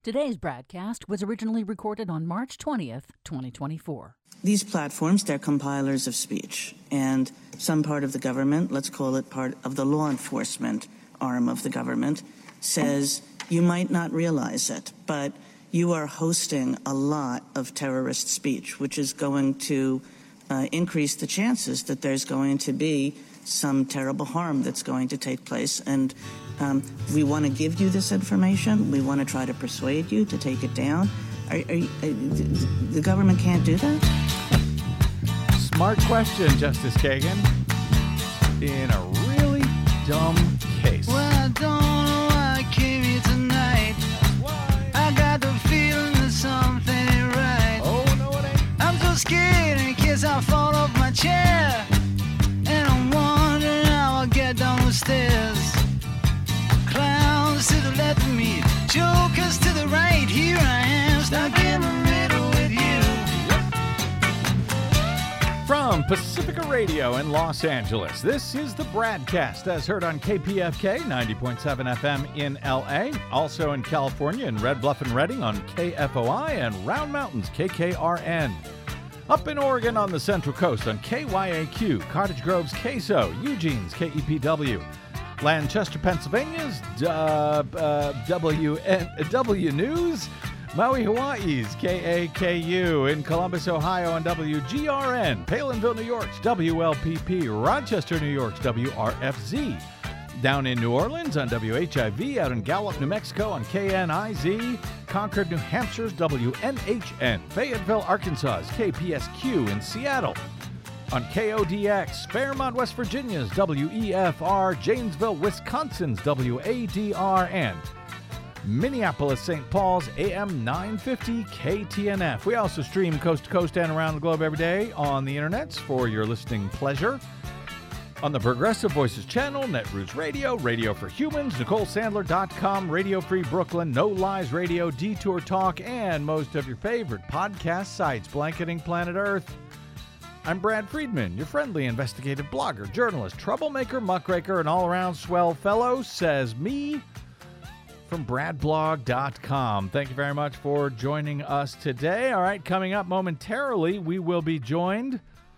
Today's broadcast was originally recorded on March 20th, 2024. These platforms, they're compilers of speech, and some part of the government, let's call it part of the law enforcement arm of the government, says you might not realize it, but you are hosting a lot of terrorist speech, which is going to increase the chances that there's going to be some terrible harm that's going to take place. And we want to give you this information. We want to try to persuade you to take it down. The government can't do that? Smart question, Justice Kagan. In a really dumb case. Well, I don't know why I came here tonight. I got the feeling that something ain't right. Oh, no, it ain't. I'm so scared in case I fall off my chair. And I'm wondering how I'll get down the stairs. Clowns to the left of me, jokers to the right. Here I am, stuck in the middle with you. From Pacifica Radio in Los Angeles, this is the Bradcast, as heard on KPFK 90.7 FM in LA, also in California in Red Bluff and Redding on KFOI and Round Mountains KKRN. Up in Oregon on the Central Coast on KYAQ, Cottage Grove's KSO, Eugene's KEPW, Lancaster, Pennsylvania's W News, Maui, Hawaii's KAKU, in Columbus, Ohio on WGRN, Palinville, New York's WLPP, Rochester, New York's WRFZ, down in New Orleans on WHIV, out in Gallup, New Mexico on KNIZ, Concord, New Hampshire's WNHN, Fayetteville, Arkansas's KPSQ, in Seattle on KODX, Fairmont, West Virginia's WEFR, Janesville, Wisconsin's WADR, and Minneapolis, St. Paul's AM 950 KTNF. We also stream coast to coast and around the globe every day on the internets for your listening pleasure. On the Progressive Voices channel, Netroots Radio, Radio for Humans, NicoleSandler.com, Radio Free Brooklyn, No Lies Radio, Detour Talk, and most of your favorite podcast sites blanketing planet Earth. I'm Brad Friedman, your friendly investigative blogger, journalist, troublemaker, muckraker, and all-around swell fellow, says me, from bradblog.com. Thank you very much for joining us today. All right, coming up momentarily, we will be joined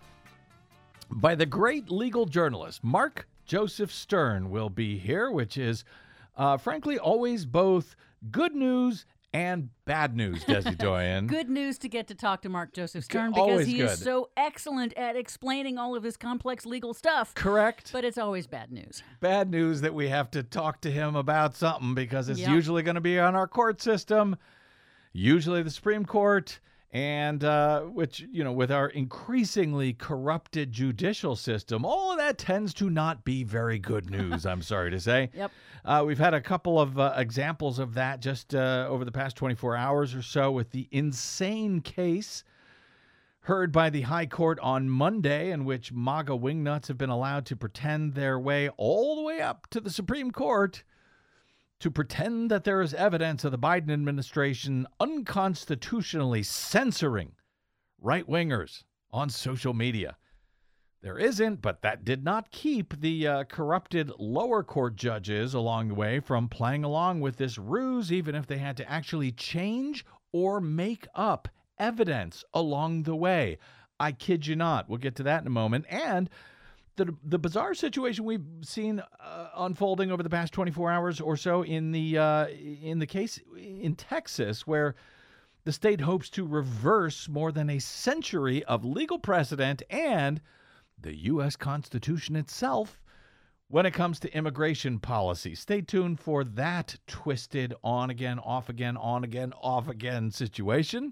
by the great legal journalist, Mark Joseph Stern will be here, which is, frankly, always both good news and bad news, Desi Doyen. Good news to get to talk to Mark Joseph Stern Always because he good. is so excellent at explaining all of this complex legal stuff. Correct. But it's always bad news. Bad news that we have to talk to him about something because it's usually going to be on our court system, usually the Supreme Court, and which, you know, with our increasingly corrupted judicial system, all of that tends to not be very good news, I'm sorry to say. Yep. We've had a couple of examples of that just over the past 24 hours or so with the insane case heard by the High Court on Monday in which MAGA wingnuts have been allowed to pretend their way all the way up to the Supreme Court to pretend that there is evidence of the Biden administration unconstitutionally censoring right-wingers on social media. There isn't, but that did not keep the corrupted lower court judges along the way from playing along with this ruse, even if they had to actually change or make up evidence along the way. I kid you not. We'll get to that in a moment. And the bizarre situation we've seen unfolding over the past 24 hours or so in the case in Texas, where the state hopes to reverse more than a century of legal precedent and the U.S. Constitution itself when it comes to immigration policy. Stay tuned for that twisted on-again, off-again, on-again, off-again situation.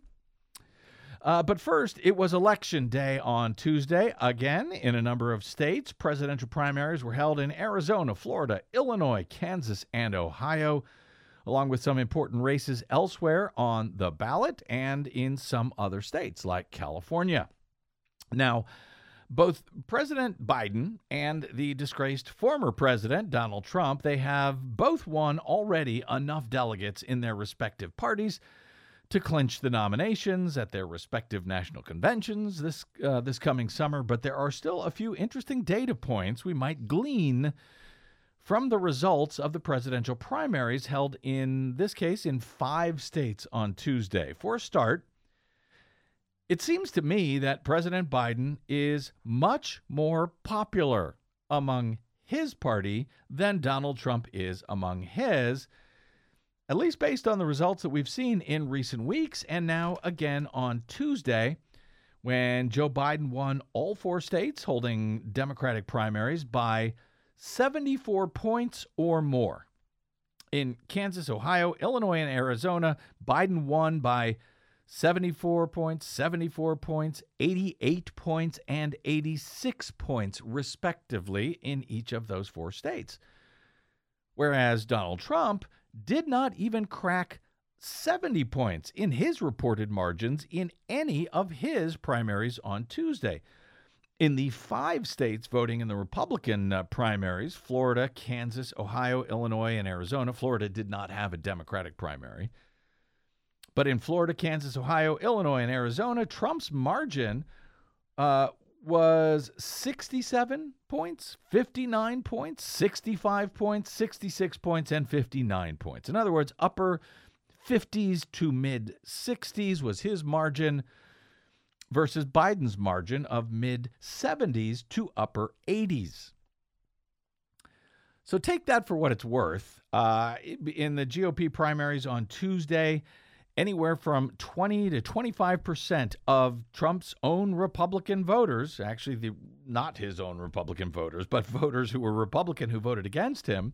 But first, it was Election Day on Tuesday. Again, in a number of states, presidential primaries were held in Arizona, Florida, Illinois, Kansas, and Ohio, along with some important races elsewhere on the ballot and in some other states like California. Now, both President Biden and the disgraced former president, Donald Trump, they have both won already enough delegates in their respective parties to clinch the nominations at their respective national conventions this coming summer. But there are still a few interesting data points we might glean from the results of the presidential primaries held in this case in 5 states on Tuesday. For a start, it seems to me that President Biden is much more popular among his party than Donald Trump is among his, at least based on the results that we've seen in recent weeks and now again on Tuesday, when Joe Biden won all 4 states holding Democratic primaries by 74 points or more. In Kansas, Ohio, Illinois, and Arizona, Biden won by 74 points, 74 points, 88 points, and 86 points, respectively, in each of those 4 states. Whereas Donald Trump did not even crack 70 points in his reported margins in any of his primaries on Tuesday. In the 5 states voting in the Republican primaries, Florida, Kansas, Ohio, Illinois, and Arizona, Florida did not have a Democratic primary. But in Florida, Kansas, Ohio, Illinois, and Arizona, Trump's margin was 67 points, 59 points, 65 points, 66 points, and 59 points. In other words, upper 50s to mid 60s was his margin versus Biden's margin of mid 70s to upper 80s. So take that for what it's worth. In the GOP primaries on Tuesday, anywhere from 20 to 25% of Trump's own Republican voters, actually not his own Republican voters, but voters who were Republican who voted against him,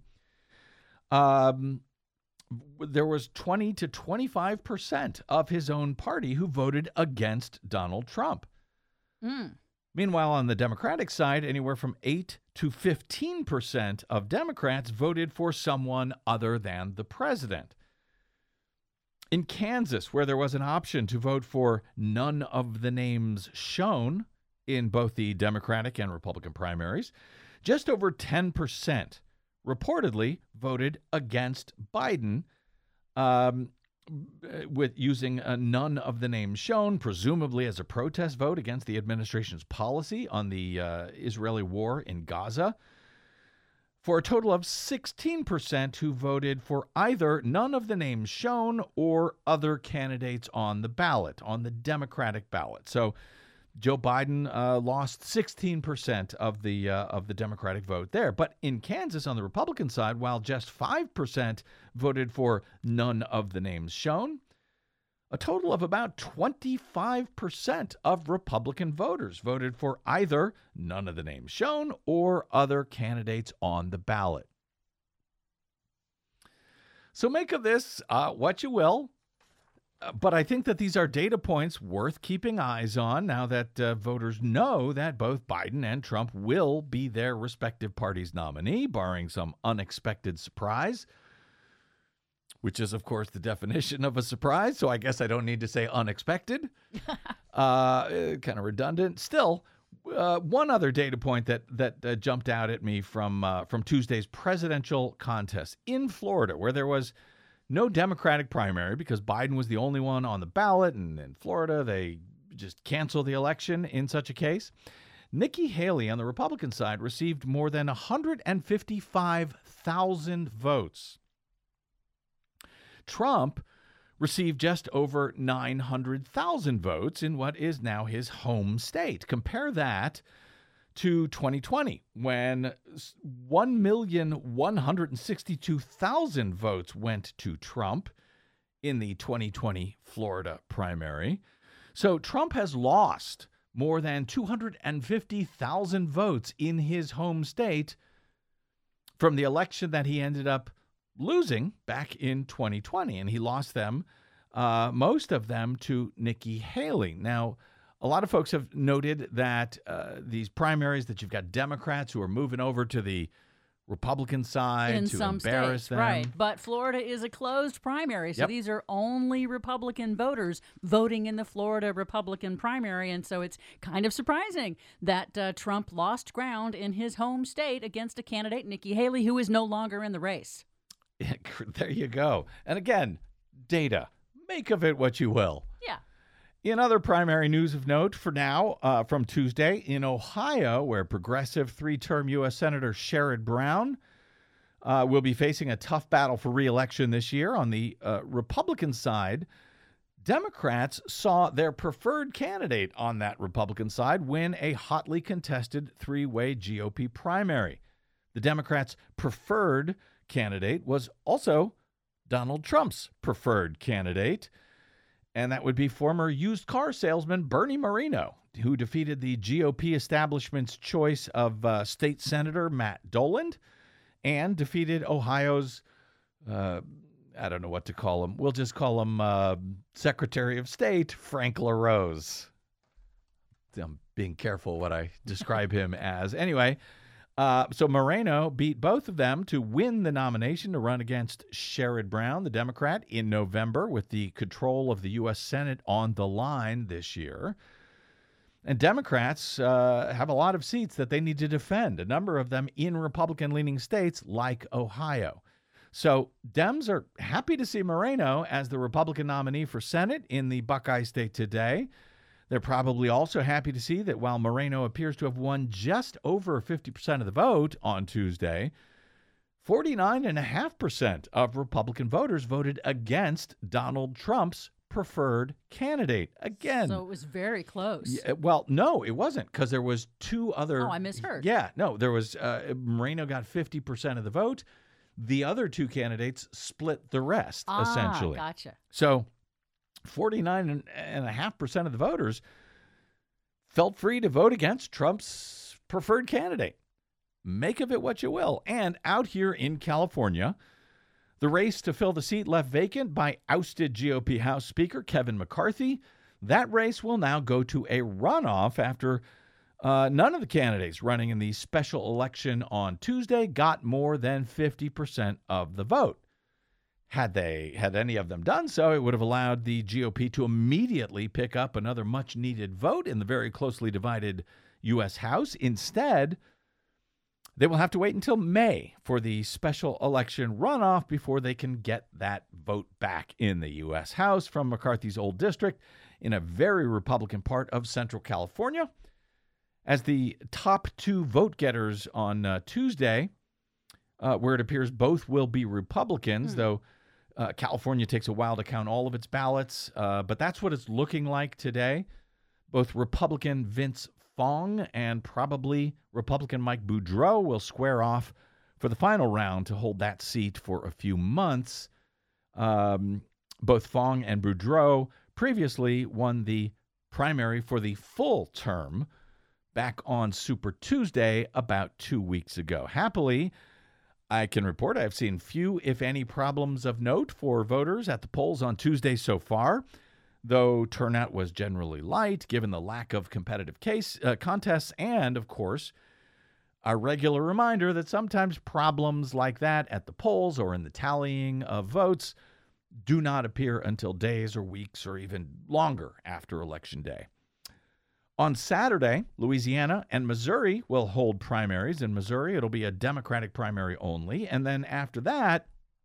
there was 20 to 25% of his own party who voted against Donald Trump. Meanwhile, on the Democratic side, anywhere from 8 to 15% of Democrats voted for someone other than the president. In Kansas, where there was an option to vote for none of the names shown in both the Democratic and Republican primaries, just over 10% reportedly voted against Biden, with using none of the names shown, presumably as a protest vote against the administration's policy on the Israeli war in Gaza, for a total of 16% who voted for either none of the names shown or other candidates on the ballot, on the Democratic ballot. So Joe Biden lost 16% of the Democratic vote there. But in Kansas, on the Republican side, while just 5% voted for none of the names shown, a total of about 25% of Republican voters voted for either none of the names shown or other candidates on the ballot. So make of this what you will. But I think that these are data points worth keeping eyes on now that voters know that both Biden and Trump will be their respective parties' nominee, barring some unexpected surprise, which is, of course, the definition of a surprise. So I guess I don't need to say unexpected. Kind of redundant. Still, one other data point that jumped out at me from Tuesday's presidential contest in Florida, where there was no Democratic primary because Biden was the only one on the ballot, and in Florida, they just cancel the election in such a case. Nikki Haley on the Republican side received more than 155,000 votes. Trump received just over 900,000 votes in what is now his home state. Compare that to 2020, when 1,162,000 votes went to Trump in the 2020 Florida primary. So Trump has lost more than 250,000 votes in his home state from the election that he ended up losing back in 2020. And he lost them, most of them, to Nikki Haley. Now, a lot of folks have noted that these primaries, that you've got Democrats who are moving over to the Republican side in to some embarrass states, them. right? But Florida is a closed primary, so these are only Republican voters voting in the Florida Republican primary, and so it's kind of surprising that Trump lost ground in his home state against a candidate, Nikki Haley, who is no longer in the race. There you go. And again, data. Make of it what you will. Yeah. In other primary news of note for now, from Tuesday, in Ohio, where progressive 3-term U.S. Senator Sherrod Brown will be facing a tough battle for re-election this year. On the Republican side, Democrats saw their preferred candidate on that Republican side win a hotly contested three-way GOP primary. The Democrats' preferred candidate was also Donald Trump's preferred candidate, and that would be former used car salesman Bernie Moreno, who defeated the GOP establishment's choice of State Senator Matt Dolan and defeated Ohio's, I don't know what to call him. We'll just call him Secretary of State Frank LaRose. I'm being careful what I describe him as. Anyway, so Moreno beat both of them to win the nomination to run against Sherrod Brown, the Democrat, in November, with the control of the U.S. Senate on the line this year. And Democrats have a lot of seats that they need to defend, a number of them in Republican-leaning states like Ohio. So Dems are happy to see Moreno as the Republican nominee for Senate in the Buckeye State today. They're probably also happy to see that while Moreno appears to have won just over 50% of the vote on Tuesday, 49.5% of Republican voters voted against Donald Trump's preferred candidate. Again. So it was very close. Yeah, well, no, it wasn't, because there was two other. Oh, I misheard. Yeah, no, there was Moreno got 50% of the vote. The other two candidates split the rest, essentially. Gotcha. So 49.5% of the voters felt free to vote against Trump's preferred candidate. Make of it what you will. And out here in California, the race to fill the seat left vacant by ousted GOP House Speaker Kevin McCarthy, that race will now go to a runoff after none of the candidates running in the special election on Tuesday got more than 50% of the vote. Had any of them done so, it would have allowed the GOP to immediately pick up another much-needed vote in the very closely divided U.S. House. Instead, they will have to wait until May for the special election runoff before they can get that vote back in the U.S. House from McCarthy's old district in a very Republican part of Central California. As the top two vote getters on Tuesday, where it appears both will be Republicans, though California takes a while to count all of its ballots, but that's what it's looking like today. Both Republican Vince Fong and probably Republican Mike Boudreau will square off for the final round to hold that seat for a few months. Both Fong and Boudreau previously won the primary for the full term back on Super Tuesday about 2 weeks ago. Happily, I can report I've seen few, if any, problems of note for voters at the polls on Tuesday so far, though turnout was generally light given the lack of competitive contests and, of course, a regular reminder that sometimes problems like that at the polls or in the tallying of votes do not appear until days or weeks or even longer after Election Day. On Saturday, Louisiana and Missouri will hold primaries. In Missouri, it'll be a Democratic primary only. And then after that,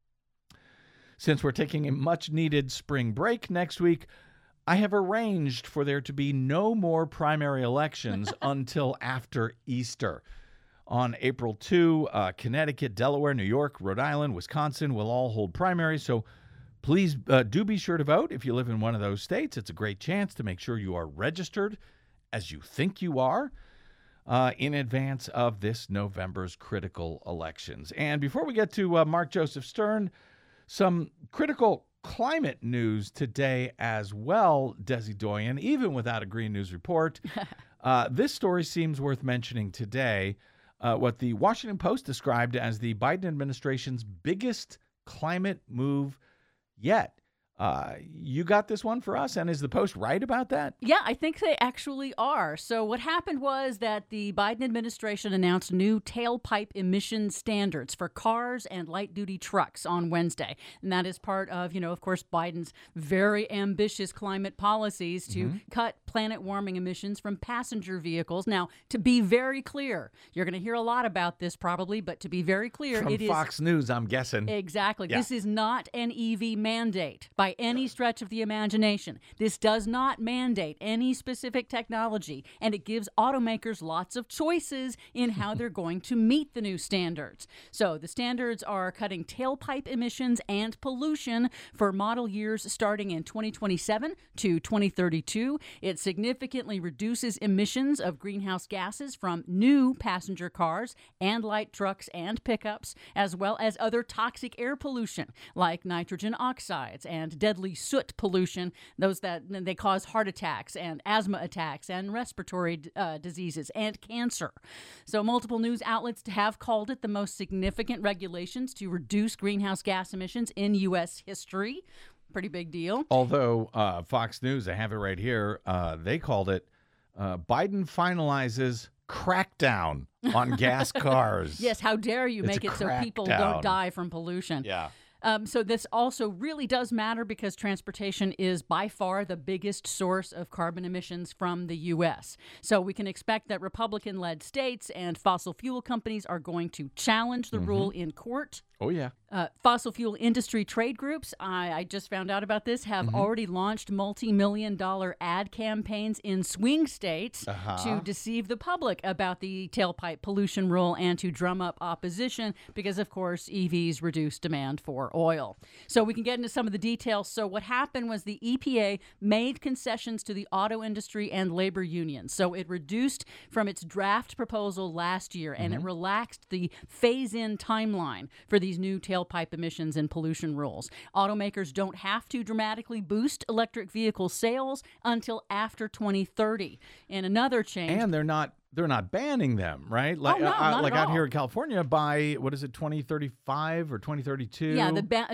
since we're taking a much-needed spring break next week, I have arranged for there to be no more primary elections until after Easter. On April 2, Connecticut, Delaware, New York, Rhode Island, Wisconsin will all hold primaries. So please do be sure to vote if you live in one of those states. It's a great chance to make sure you are registered as you think you are in advance of this November's critical elections. And before we get to Mark Joseph Stern, some critical climate news today as well, Desi Doyen, even without a Green News report. This story seems worth mentioning today, what the Washington Post described as the Biden administration's biggest climate move yet. You got this one for us, and is the Post right about that? Yeah, I think they actually are. So what happened was that the Biden administration announced new tailpipe emission standards for cars and light-duty trucks on Wednesday. And that is part of, of course, Biden's very ambitious climate policies to cut planet-warming emissions from passenger vehicles. Now, to be very clear, you're going to hear a lot about this probably, but to be very clear, From Fox News, I'm guessing. Exactly. Yeah. This is not an EV mandate. by any stretch of the imagination. This does not mandate any specific technology, and it gives automakers lots of choices in how they're going to meet the new standards. So the standards are cutting tailpipe emissions and pollution for model years starting in 2027 to 2032. It significantly reduces emissions of greenhouse gases from new passenger cars and light trucks and pickups, as well as other toxic air pollution like nitrogen oxides and deadly soot pollution, those that they cause heart attacks and asthma attacks and respiratory diseases and cancer. So multiple news outlets have called it the most significant regulations to reduce greenhouse gas emissions in U.S. history. Pretty big deal. Although Fox News, I have it right here, they called it Biden finalizes crackdown on gas cars. Yes, how dare you It's make a it so people crackdown. don't die from pollution. Yeah. So this also really does matter because transportation is by far the biggest source of carbon emissions from the U.S. So we can expect that Republican-led states and fossil fuel companies are going to challenge the rule in court. Oh, yeah. Fossil fuel industry trade groups, I just found out about this, have already launched multi-million-dollar ad campaigns in swing states to deceive the public about the tailpipe pollution rule and to drum up opposition because, of course, EVs reduce demand for oil. So we can get into some of the details. So what happened was the EPA made concessions to the auto industry and labor unions. So it reduced from its draft proposal last year, and it relaxed the phase-in timeline for these new tailpipe emissions and pollution rules. Automakers don't have to dramatically boost electric vehicle sales until after 2030. And another change. And they're not banning them, right? Like, no, not like at out all. here in California by, what is it, 2035 or 2032? Yeah,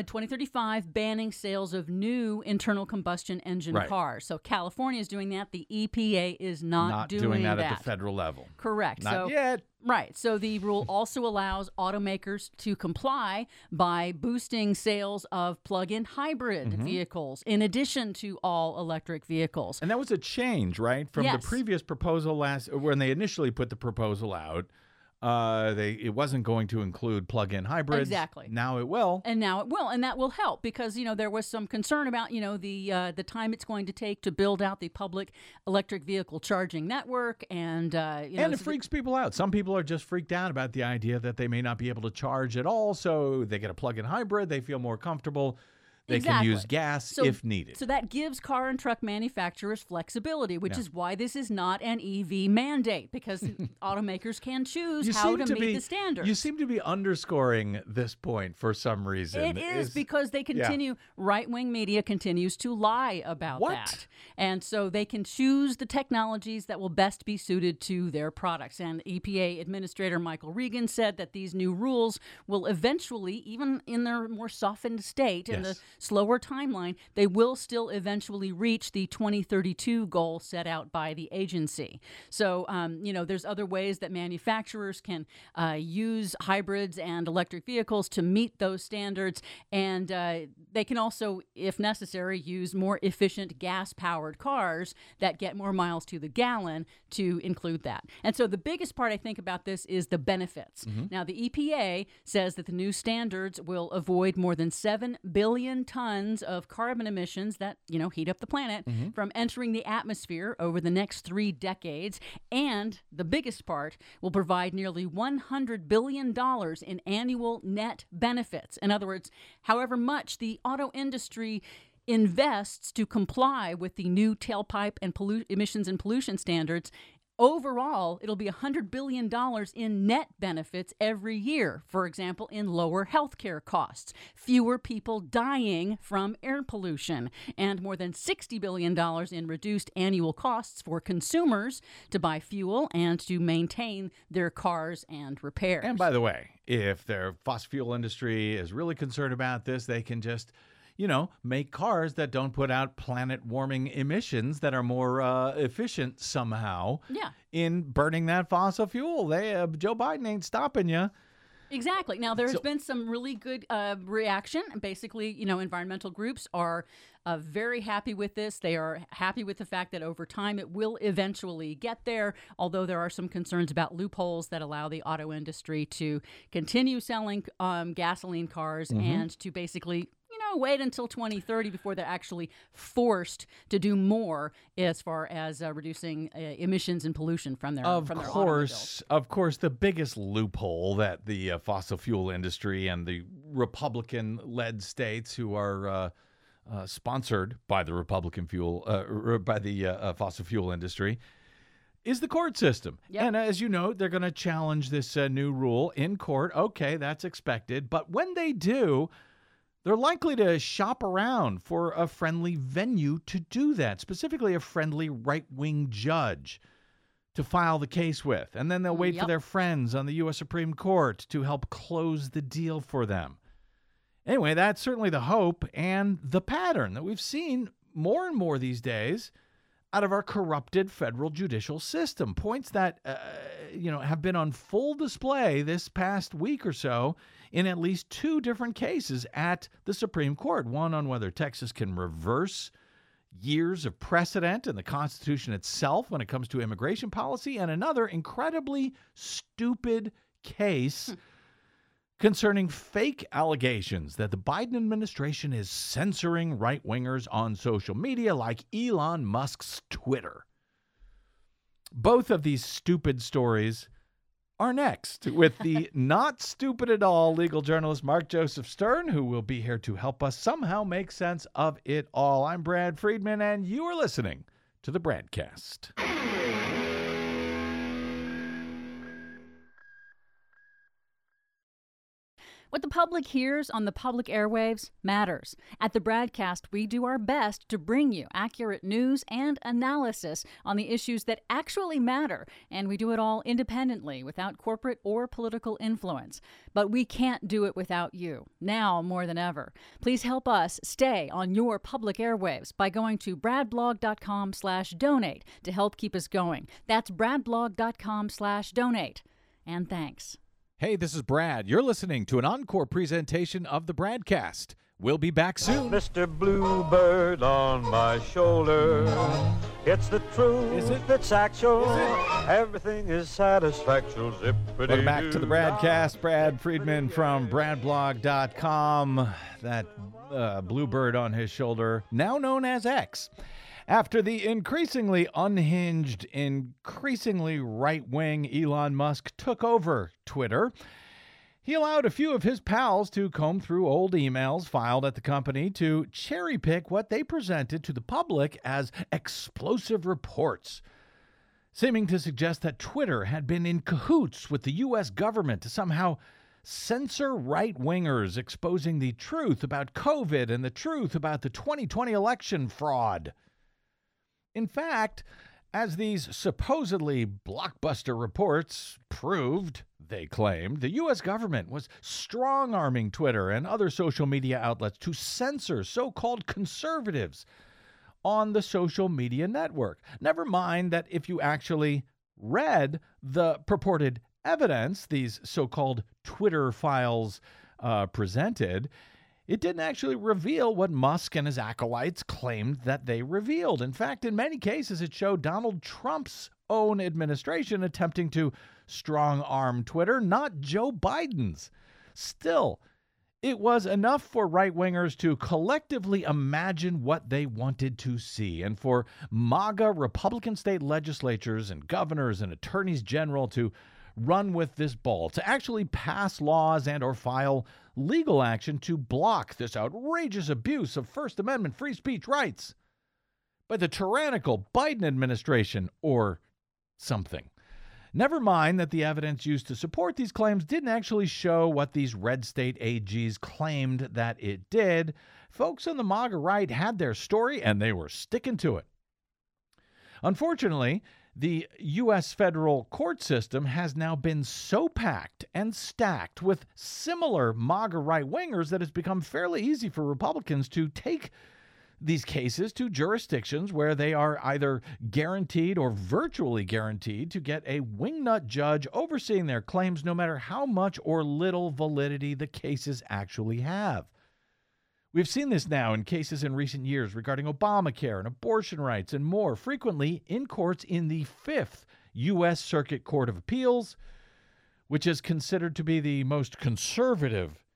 2035 banning sales of new internal combustion engine Right. cars. So California is doing that. The EPA is not doing that at the federal level. Correct. Not yet. Right. So the rule also allows automakers to comply by boosting sales of plug-in hybrid vehicles in addition to all electric vehicles. And that was a change, right, from Yes. the previous proposal when they initially put the proposal out. It wasn't going to include plug-in hybrids. Exactly. Now it will. And now it will, and that will help because, there was some concern about, the time it's going to take to build out the public electric vehicle charging network and, And it freaks people out. Some people are just freaked out about the idea that they may not be able to charge at all, so they get a plug-in hybrid. They feel more comfortable. They can use gas if needed. So that gives car and truck manufacturers flexibility, which is why this is not an EV mandate, because automakers can choose how to meet the standards. You seem to be underscoring this point for some reason. It is because they continue, right-wing media continues to lie about that. And so they can choose the technologies that will best be suited to their products. And EPA Administrator Michael Regan said that these new rules will eventually, even in their more softened state, in the slower timeline, they will still eventually reach the 2032 goal set out by the agency. So, there's other ways that manufacturers can use hybrids and electric vehicles to meet those standards. And they can also, if necessary, use more efficient gas-powered cars that get more miles to the gallon to include that. And so the biggest part, I think, about this is the benefits. Now, the EPA says that the new standards will avoid more than 7 billion tons of carbon emissions that, heat up the planet from entering the atmosphere over the next 3 decades. And the biggest part will provide nearly $100 billion in annual net benefits. In other words, however much the auto industry invests to comply with the new tailpipe and emissions and pollution standards, overall, it'll be $100 billion in net benefits every year. For example, in lower healthcare costs, fewer people dying from air pollution, and more than $60 billion in reduced annual costs for consumers to buy fuel and to maintain their cars and repairs. And by the way, if their fossil fuel industry is really concerned about this, they can just make cars that don't put out planet-warming emissions that are more efficient somehow in burning that fossil fuel. Joe Biden ain't stopping you. Exactly. Now, there's been some really good reaction. Basically, environmental groups are very happy with this. They are happy with the fact that over time it will eventually get there, although there are some concerns about loopholes that allow the auto industry to continue selling gasoline cars and to basically wait until 2030 before they're actually forced to do more as far as reducing emissions and pollution from their automobiles. Of course, the biggest loophole that the fossil fuel industry and the Republican-led states who are sponsored by the fossil fuel industry is the court system. Yep. And as you know, they're going to challenge this new rule in court. Okay, that's expected. But when they do, they're likely to shop around for a friendly venue to do that, specifically a friendly right-wing judge to file the case with. And then they'll wait for their friends on the U.S. Supreme Court to help close the deal for them. Anyway, that's certainly the hope and the pattern that we've seen more and more these days out of our corrupted federal judicial system. Points that, have been on full display this past week or so in at least two different cases at the Supreme Court. One on whether Texas can reverse years of precedent in the Constitution itself when it comes to immigration policy, and another incredibly stupid case concerning fake allegations that the Biden administration is censoring right-wingers on social media like Elon Musk's Twitter. Both of these stupid stories are next with the not stupid at all legal journalist Mark Joseph Stern, who will be here to help us somehow make sense of it all. I'm Brad Friedman, and you are listening to the Bradcast. What the public hears on the public airwaves matters. At the Bradcast, we do our best to bring you accurate news and analysis on the issues that actually matter, and we do it all independently, without corporate or political influence. But we can't do it without you, now more than ever. Please help us stay on your public airwaves by going to bradblog.com/donate to help keep us going. That's bradblog.com/donate. And thanks. Hey, this is Brad. You're listening to an encore presentation of the Bradcast. We'll be back soon. Mr. Bluebird on my shoulder. It's the truth. Is it? It's actual. Is it? Everything is satisfactual. Welcome back to the Bradcast. Brad Friedman from bradblog.com. That Bluebird on his shoulder, now known as X. After the increasingly unhinged, increasingly right-wing Elon Musk took over Twitter, he allowed a few of his pals to comb through old emails filed at the company to cherry-pick what they presented to the public as explosive reports, seeming to suggest that Twitter had been in cahoots with the U.S. government to somehow censor right-wingers exposing the truth about COVID and the truth about the 2020 election fraud. In fact, as these supposedly blockbuster reports proved, they claimed, the U.S. government was strong-arming Twitter and other social media outlets to censor so-called conservatives on the social media network. Never mind that if you actually read the purported evidence these so-called Twitter files presented, it didn't actually reveal what Musk and his acolytes claimed that they revealed. In fact, in many cases, it showed Donald Trump's own administration attempting to strong-arm Twitter, not Joe Biden's. Still, it was enough for right-wingers to collectively imagine what they wanted to see, and for MAGA Republican state legislatures and governors and attorneys general to run with this ball, to actually pass laws and or file legal action to block this outrageous abuse of First Amendment free speech rights by the tyrannical Biden administration or something. Never mind that the evidence used to support these claims didn't actually show what these red state AGs claimed that it did. Folks on the MAGA right had their story, and they were sticking to it. Unfortunately, the U.S. federal court system has now been so packed and stacked with similar MAGA right-wingers that it's become fairly easy for Republicans to take these cases to jurisdictions where they are either guaranteed or virtually guaranteed to get a wingnut judge overseeing their claims, no matter how much or little validity the cases actually have. We've seen this now in cases in recent years regarding Obamacare and abortion rights and more, frequently in courts in the Fifth U.S. Circuit Court of Appeals, which is considered to be the most conservative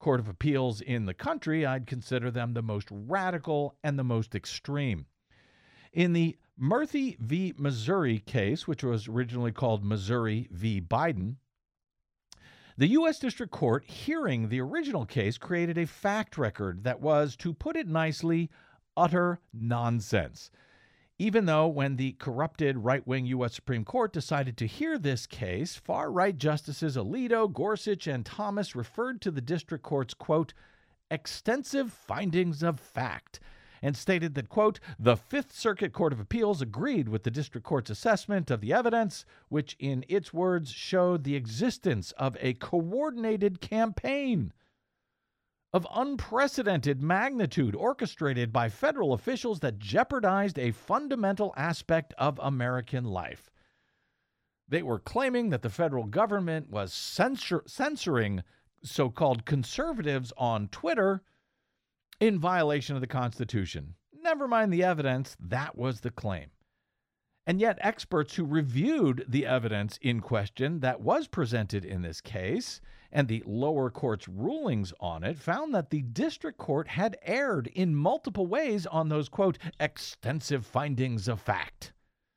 Court of Appeals in the country, I'd consider them the most radical and the most extreme. In the Murthy v. Missouri case, which was originally called Missouri v. Biden, the U.S. District Court hearing the original case created a fact record that was, to put it nicely, utter nonsense. Even though when the corrupted right-wing U.S. Supreme Court decided to hear this case, far-right Justices Alito, Gorsuch, and Thomas referred to the district court's, quote, extensive findings of fact, and stated that, quote, the Fifth Circuit Court of Appeals agreed with the district court's assessment of the evidence, which in its words showed the existence of a coordinated campaign of unprecedented magnitude orchestrated by federal officials that jeopardized a fundamental aspect of American life. They were claiming that the federal government was censoring so-called conservatives on Twitter in violation of the Constitution. Never mind the evidence, that was the claim. And yet experts who reviewed the evidence in question that was presented in this case and the lower court's rulings on it found that the district court had erred in multiple ways on those, quote, extensive findings of fact.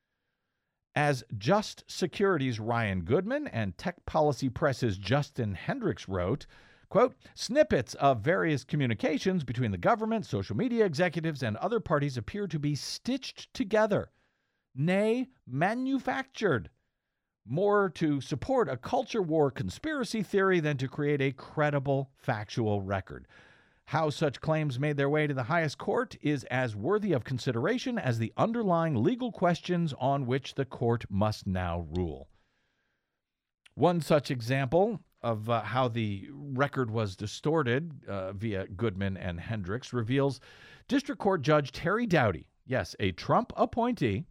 As Just Security's Ryan Goodman and Tech Policy Press's Justin Hendricks wrote, quote, snippets of various communications between the government, social media executives, and other parties appear to be stitched together, nay, manufactured, more to support a culture war conspiracy theory than to create a credible factual record. How such claims made their way to the highest court is as worthy of consideration as the underlying legal questions on which the court must now rule. One such example of how the record was distorted via Goodman and Hendricks reveals District Court Judge Terry Doughty, yes, a Trump appointee,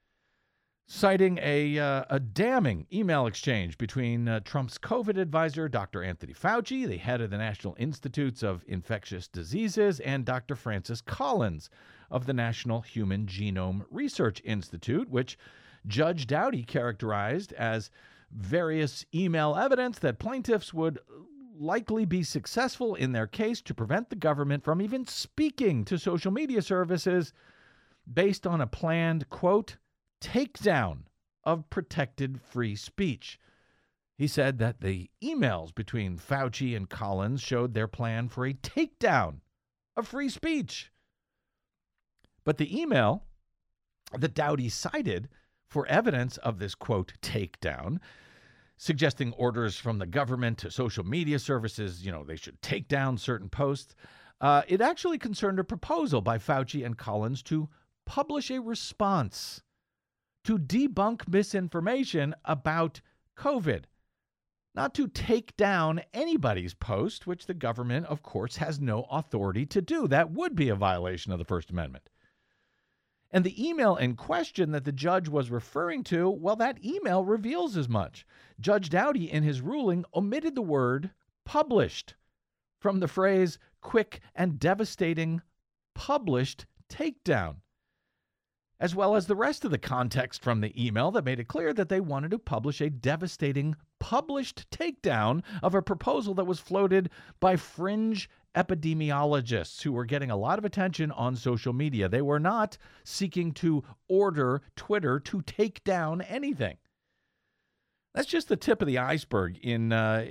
citing a damning email exchange between Trump's COVID advisor, Dr. Anthony Fauci, the head of the National Institutes of Infectious Diseases, and Dr. Francis Collins of the National Human Genome Research Institute, which Judge Doughty characterized as various email evidence that plaintiffs would likely be successful in their case to prevent the government from even speaking to social media services based on a planned, quote, takedown of protected free speech. He said that the emails between Fauci and Collins showed their plan for a takedown of free speech. But the email that Doughty cited for evidence of this, quote, takedown, suggesting orders from the government to social media services, they should take down certain posts, it actually concerned a proposal by Fauci and Collins to publish a response to debunk misinformation about COVID, not to take down anybody's post, which the government, of course, has no authority to do. That would be a violation of the First Amendment. And the email in question that the judge was referring to, well, that email reveals as much. Judge Doughty, in his ruling, omitted the word published from the phrase quick and devastating published takedown, as well as the rest of the context from the email that made it clear that they wanted to publish a devastating published takedown of a proposal that was floated by fringe epidemiologists who were getting a lot of attention on social media. They were not seeking to order Twitter to take down anything. That's just the tip of the iceberg in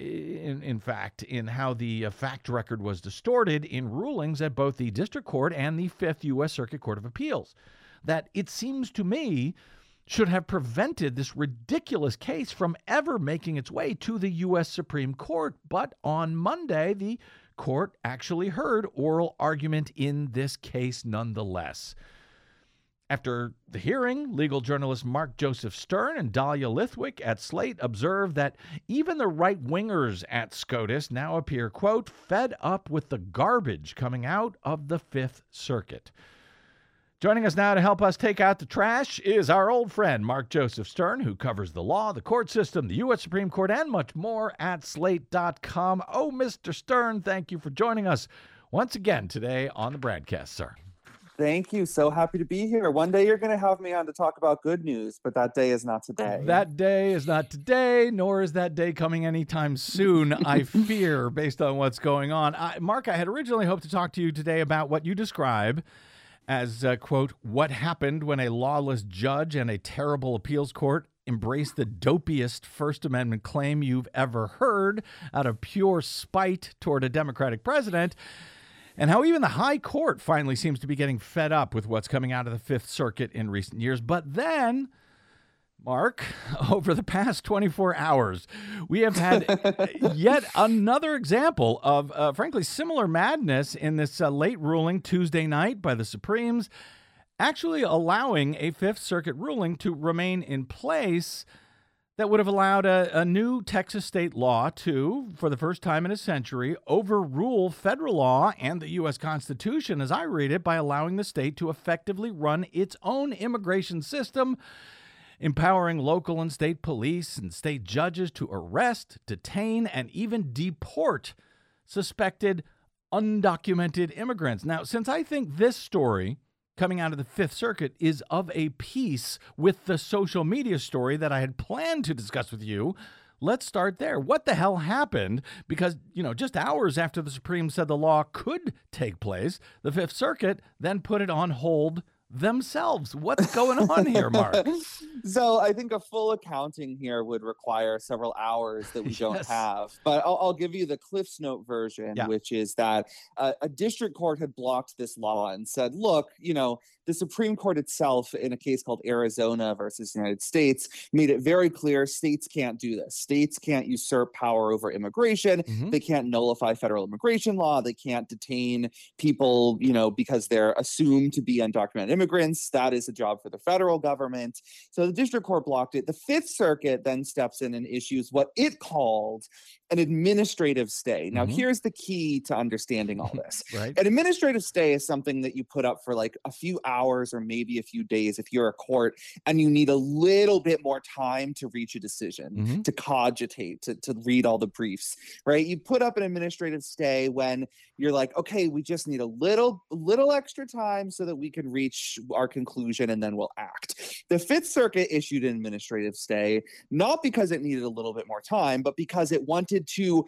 fact, in how the fact record was distorted in rulings at both the District Court and the Fifth U.S. Circuit Court of Appeals, that it seems to me should have prevented this ridiculous case from ever making its way to the U.S. Supreme Court. But on Monday, the court actually heard oral argument in this case nonetheless. After the hearing, legal journalists Mark Joseph Stern and Dahlia Lithwick at Slate observed that even the right-wingers at SCOTUS now appear, quote, fed up with the garbage coming out of the Fifth Circuit. Joining us now to help us take out the trash is our old friend, Mark Joseph Stern, who covers the law, the court system, the U.S. Supreme Court, and much more at Slate.com. Oh, Mr. Stern, thank you for joining us once again today on the BradCast, sir. Thank you. So happy to be here. One day you're going to have me on to talk about good news, but that day is not today. That day is not today, nor is that day coming anytime soon, I fear, based on what's going on. Mark, I had originally hoped to talk to you today about what you describe as, quote, what happened when a lawless judge and a terrible appeals court embraced the dopiest First Amendment claim you've ever heard out of pure spite toward a Democratic president, and how even the High Court finally seems to be getting fed up with what's coming out of the Fifth Circuit in recent years. But then, Mark, over the past 24 hours, we have had yet another example of, frankly, similar madness in this late ruling Tuesday night by the Supremes, actually allowing a Fifth Circuit ruling to remain in place that would have allowed a new Texas state law to, for the first time in a century, overrule federal law and the U.S. Constitution, as I read it, by allowing the state to effectively run its own immigration system, empowering local and state police and state judges to arrest, detain, and even deport suspected undocumented immigrants. Now, since I think this story coming out of the Fifth Circuit is of a piece with the social media story that I had planned to discuss with you, let's start there. What the hell happened? Because, just hours after the Supreme said the law could take place, the Fifth Circuit then put it on hold themselves. What's going on here, Mark? So I think a full accounting here would require several hours that we don't Yes. have. But I'll give you the Cliff's Note version, which is that a district court had blocked this law and said, look, the Supreme Court itself, in a case called Arizona versus United States, made it very clear states can't do this. States can't usurp power over immigration. They can't nullify federal immigration law. They can't detain people, because they're assumed to be undocumented immigrants. That is a job for the federal government. So the district court blocked it. The Fifth Circuit then steps in and issues what it called an administrative stay. Now, here's the key to understanding all this. Right. An administrative stay is something that you put up for like a few hours or maybe a few days if you're a court and you need a little bit more time to reach a decision, to cogitate, to read all the briefs, right? You put up an administrative stay when you're like, okay, we just need a little extra time so that we can reach our conclusion and then we'll act. The Fifth Circuit issued an administrative stay, not because it needed a little bit more time, but because it wanted to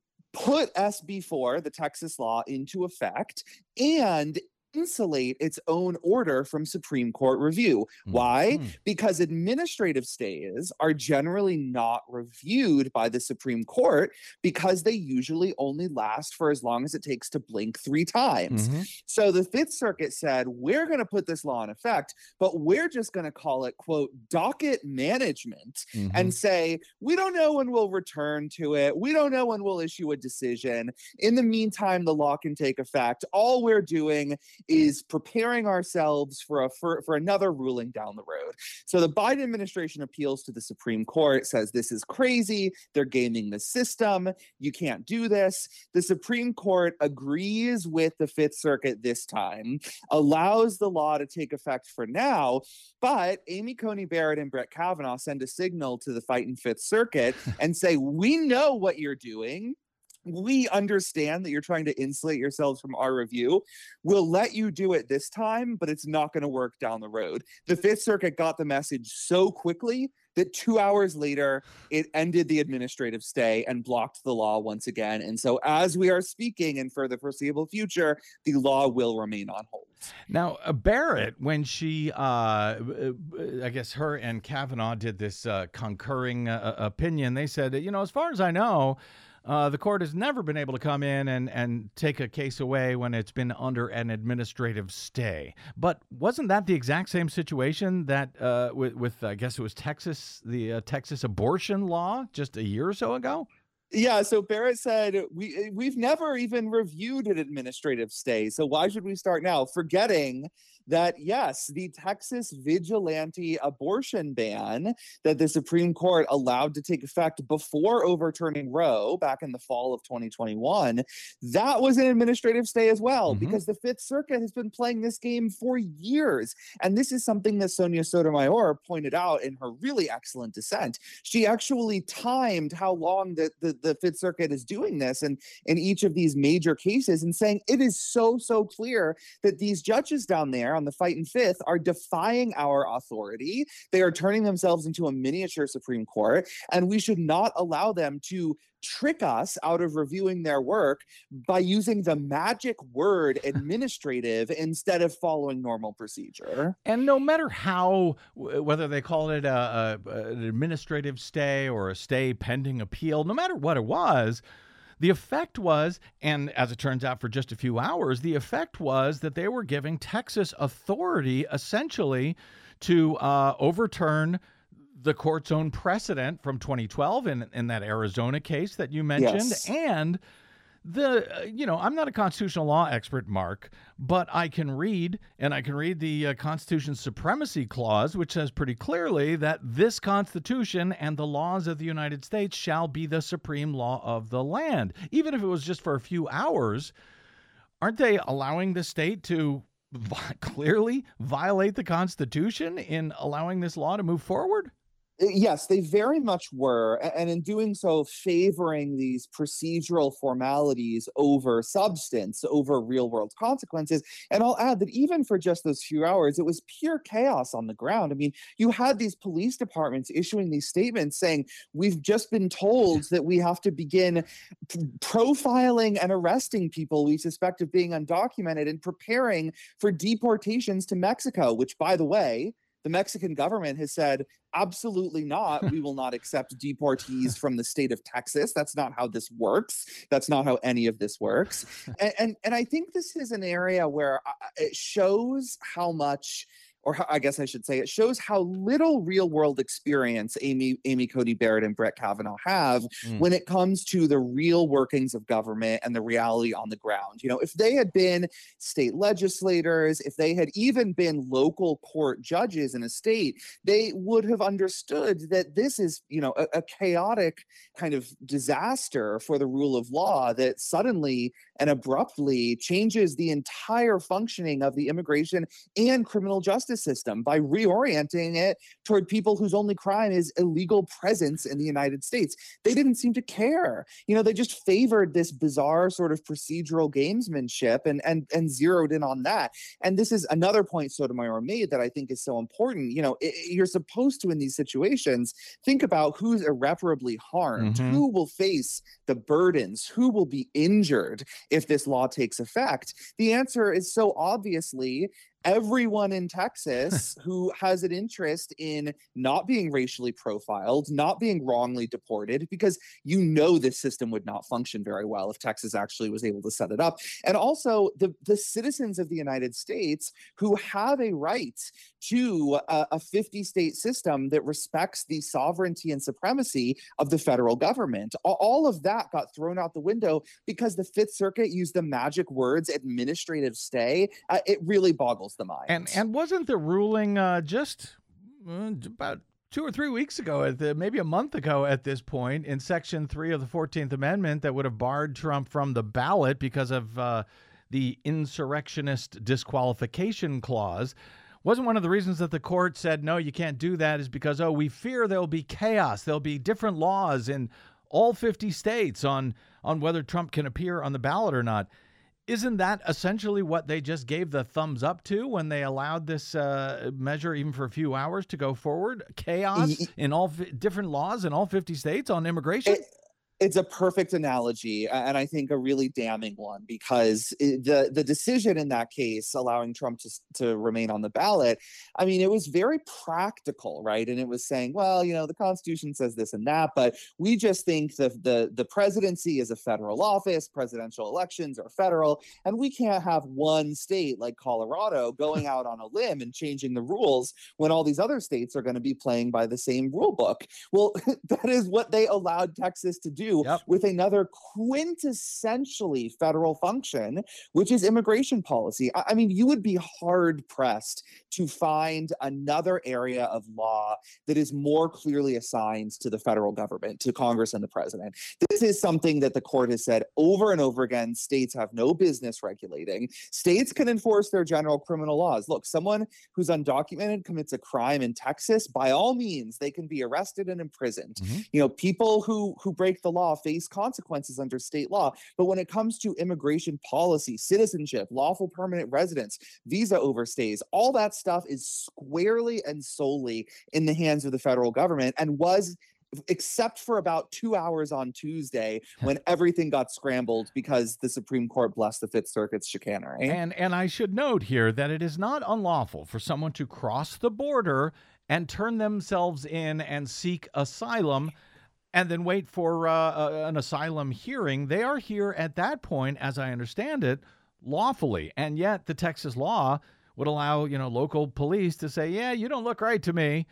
put SB4, the Texas law, into effect and insulate its own order from Supreme Court review. Why? Because administrative stays are generally not reviewed by the Supreme Court because they usually only last for as long as it takes to blink 3 times. So the Fifth Circuit said, we're going to put this law in effect, but we're just going to call it, quote, docket management and say, we don't know when we'll return to it. We don't know when we'll issue a decision. In the meantime, the law can take effect. All we're doing is preparing ourselves for another ruling down the road. So the Biden administration appeals to the Supreme Court, says this is crazy. They're gaming the system. You can't do this. The Supreme Court agrees with the Fifth Circuit this time, allows the law to take effect for now, but Amy Coney Barrett and Brett Kavanaugh send a signal to the fighting Fifth Circuit and say, we know what you're doing. We understand that you're trying to insulate yourselves from our review. We'll let you do it this time, but it's not going to work down the road. The Fifth Circuit got the message so quickly that 2 hours later, it ended the administrative stay and blocked the law once again. And so as we are speaking and for the foreseeable future, the law will remain on hold. Now, Barrett, when she, I guess her and Kavanaugh did this concurring opinion, they said, as far as I know, the court has never been able to come in and take a case away when it's been under an administrative stay. But wasn't that the exact same situation that with I guess it was Texas, the Texas abortion law just a year or so ago? Yeah, so Barrett said, we've never even reviewed an administrative stay, so why should we start now? Forgetting that, yes, the Texas vigilante abortion ban that the Supreme Court allowed to take effect before overturning Roe back in the fall of 2021, that was an administrative stay as well, because the Fifth Circuit has been playing this game for years. And this is something that Sonia Sotomayor pointed out in her really excellent dissent. She actually timed how long the Fifth Circuit is doing this and in each of these major cases, and saying it is so clear that these judges down there on the Fightin' Fifth are defying our authority. They are turning themselves into a miniature Supreme Court, and we should not allow them to trick us out of reviewing their work by using the magic word administrative instead of following normal procedure. And no matter how, whether they call it an administrative stay or a stay pending appeal, no matter what it was, the effect was, and as it turns out for just a few hours, the effect was that they were giving Texas authority essentially to overturn the court's own precedent from 2012 in that Arizona case that you mentioned. Yes. And I'm not a constitutional law expert, Mark, but I can read the Constitution's Supremacy Clause, which says pretty clearly that this Constitution and the laws of the United States shall be the supreme law of the land. Even if it was just for a few hours, aren't they allowing the state to clearly violate the Constitution in allowing this law to move forward? Yes, they very much were, and in doing so, favoring these procedural formalities over substance, over real-world consequences. And I'll add that even for just those few hours, it was pure chaos on the ground. I mean, you had these police departments issuing these statements saying, we've just been told that we have to begin profiling and arresting people we suspect of being undocumented and preparing for deportations to Mexico, which, by the way, the Mexican government has said, absolutely not. We will not accept deportees from the state of Texas. That's not how this works. That's not how any of this works. And I think this is an area where it shows how much, or I guess I should say, it shows how little real-world experience Amy Coney Barrett and Brett Kavanaugh have when it comes to the real workings of government and the reality on the ground. You know, if they had been state legislators, if they had even been local court judges in a state, they would have understood that this is, a chaotic kind of disaster for the rule of law that suddenly and abruptly changes the entire functioning of the immigration and criminal justice system by reorienting it toward people whose only crime is illegal presence in the United States. They didn't seem to care. They just favored this bizarre sort of procedural gamesmanship and zeroed in on that. And this is another point Sotomayor made that I think is so important. You're supposed to, in these situations, think about who's irreparably harmed, who will face the burdens, who will be injured if this law takes effect. The answer is so obviously everyone in Texas who has an interest in not being racially profiled, not being wrongly deported, because this system would not function very well if Texas actually was able to set it up. And also the citizens of the United States who have a right to a 50-state system that respects the sovereignty and supremacy of the federal government. All of that got thrown out the window because the Fifth Circuit used the magic words administrative stay. It really boggles the mind. And wasn't the ruling just about 2 or 3 weeks ago, maybe a month ago at this point, in Section 3 of the 14th Amendment that would have barred Trump from the ballot because of the insurrectionist disqualification clause? Wasn't one of the reasons that the court said, no, you can't do that, is because, we fear there'll be chaos. There'll be different laws in all 50 states on whether Trump can appear on the ballot or not. Isn't that essentially what they just gave the thumbs up to when they allowed this measure, even for a few hours, to go forward? Chaos in all different laws in all 50 states on immigration? It's a perfect analogy, and I think a really damning one, because the decision in that case, allowing Trump to remain on the ballot, I mean, it was very practical, right? And it was saying, well, the Constitution says this and that, but we just think the presidency is a federal office, presidential elections are federal, and we can't have one state like Colorado going out on a limb and changing the rules when all these other states are going to be playing by the same rule book. Well, that is what they allowed Texas to do do with another quintessentially federal function, which is immigration policy. I mean, you would be hard pressed to find another area of law that is more clearly assigned to the federal government, to Congress and the president. This is something that the court has said over and over again. States have no business regulating. States can enforce their general criminal laws. Look, someone who's undocumented commits a crime in Texas, by all means, they can be arrested and imprisoned. You know, people who break the law face consequences under state law. But when it comes to immigration policy, citizenship, lawful permanent residence, visa overstays, all that stuff is squarely and solely in the hands of the federal government, and was, except for about 2 hours on Tuesday when everything got scrambled because the Supreme Court blessed the Fifth Circuit's chicanery. And I should note here that it is not unlawful for someone to cross the border and turn themselves in and seek asylum and then wait for an asylum hearing. They are here at that point, as I understand it, lawfully. And yet the Texas law would allow, you know, local police to say, yeah, you don't look right to me.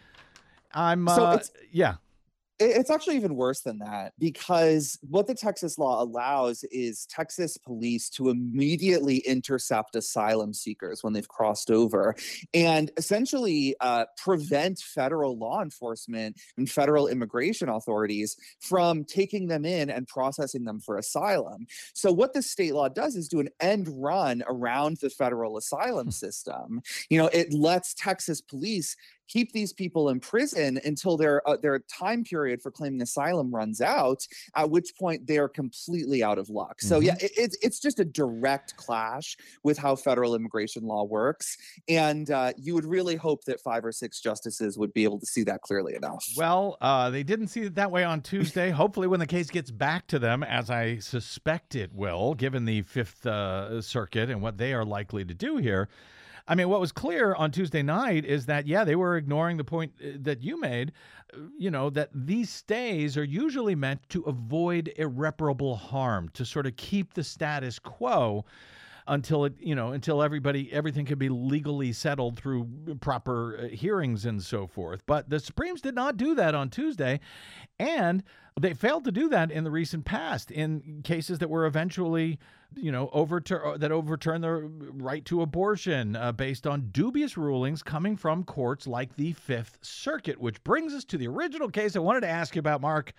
It's actually even worse than that, because what the Texas law allows is Texas police to immediately intercept asylum seekers when they've crossed over and essentially prevent federal law enforcement and federal immigration authorities from taking them in and processing them for asylum. So what the state law does is do an end run around the federal asylum system. You know, it lets Texas police keep these people in prison until their time period for claiming asylum runs out, at which point they are completely out of luck. So yeah, it's just a direct clash with how federal immigration law works. And you would really hope that 5 or 6 justices would be able to see that clearly enough. Well, they didn't see it that way on Tuesday. Hopefully when the case gets back to them, as I suspect it will, given the Fifth Circuit and what they are likely to do here. I mean, what was clear on Tuesday night is that, yeah, they were ignoring the point that you made, you know, that these stays are usually meant to avoid irreparable harm, to sort of keep the status quo until everything can be legally settled through proper hearings and so forth. But the Supremes did not do that on Tuesday, and they failed to do that in the recent past in cases that were eventually, you know, overturned the right to abortion based on dubious rulings coming from courts like the Fifth Circuit, which brings us to the original case I wanted to ask you about, Mark.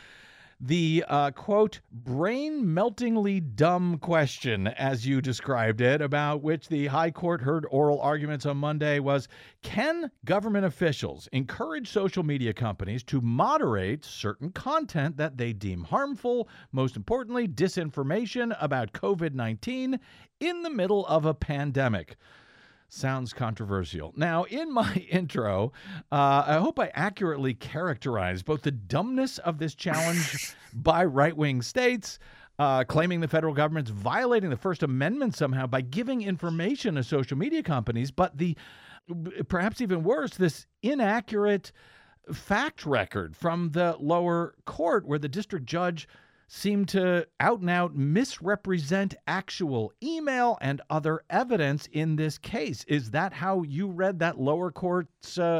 The, quote, brain-meltingly dumb question, as you described it, about which the High Court heard oral arguments on Monday was, can government officials encourage social media companies to moderate certain content that they deem harmful, most importantly, disinformation about COVID-19 in the middle of a pandemic? Sounds controversial. Now, in my intro, I hope I accurately characterize both the dumbness of this challenge by right-wing states, claiming the federal government's violating the First Amendment somehow by giving information to social media companies, but the perhaps even worse, this inaccurate fact record from the lower court where the district judge seemed to out and out misrepresent actual email and other evidence in this case. Is that how you read that lower court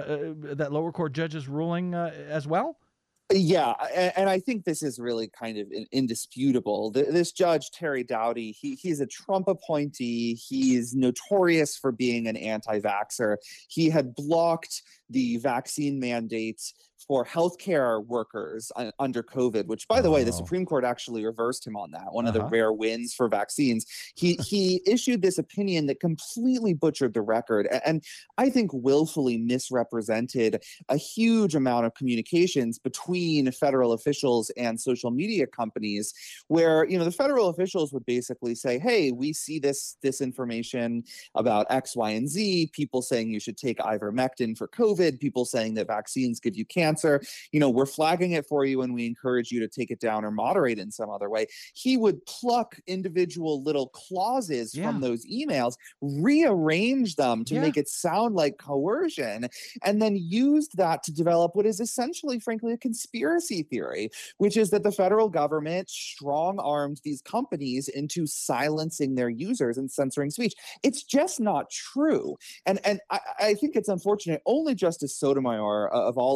judge's ruling as well? Yeah, and I think this is really kind of indisputable. This judge, Terry Dowdy, he's a Trump appointee. He's notorious for being an anti-vaxxer. He had blocked the vaccine mandates for healthcare workers under COVID, which, by the way, the Supreme Court actually reversed him on that, one of the rare wins for vaccines. He issued this opinion that completely butchered the record and I think willfully misrepresented a huge amount of communications between federal officials and social media companies, where, you know, the federal officials would basically say, hey, we see this information about X, Y, and Z, people saying you should take ivermectin for COVID, people saying that vaccines give you cancer. You know, we're flagging it for you and we encourage you to take it down or moderate in some other way. He would pluck individual little clauses from those emails, rearrange them to make it sound like coercion, and then used that to develop what is essentially, frankly, a conspiracy theory, which is that the federal government strong-armed these companies into silencing their users and censoring speech. It's just not true. And I think it's unfortunate. Only Justice Sotomayor of all of them was